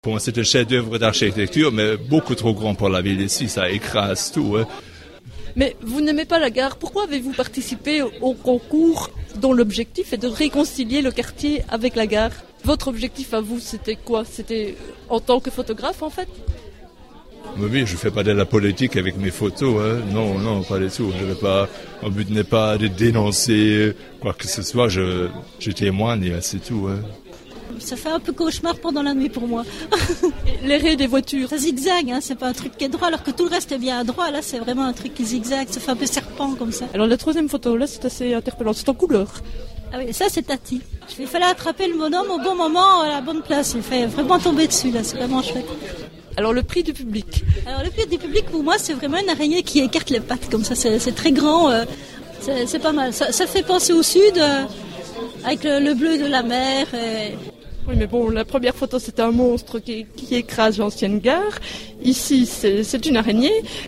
Pour moi, c'est un chef-d'œuvre d'architecture, mais beaucoup trop grand pour la ville ici, ça écrase tout. Hein. Mais vous n'aimez pas la gare, pourquoi avez-vous participé au concours dont l'objectif est de réconcilier le quartier avec la gare? Votre objectif à vous, c'était quoi? C'était en tant que photographe, en fait? Oui, je fais pas de la politique avec mes photos, hein. Non, pas du tout. Mon but n'est pas de dénoncer quoi que ce soit, je témoigne, c'est tout. Hein. Ça fait un peu cauchemar pendant la nuit pour moi. Les raies des voitures. Ça zigzague, hein, c'est pas un truc qui est droit, alors que tout le reste est bien à droit. Là, c'est vraiment un truc qui zigzague, ça fait un peu serpent comme ça. Alors la troisième photo, là, c'est assez interpellant, c'est en couleur. Ah oui, ça c'est Tati. Il fallait attraper le bonhomme au bon moment, à la bonne place. Il fait vraiment tomber dessus, là, c'est vraiment chouette. Alors le prix du public. Alors le prix du public, pour moi, c'est vraiment une araignée qui écarte les pattes, comme ça, c'est très grand, c'est pas mal. Ça fait penser au sud, avec le bleu de la mer. Oui, mais bon, la première photo, c'était un monstre qui écrase l'ancienne gare. Ici, c'est une araignée.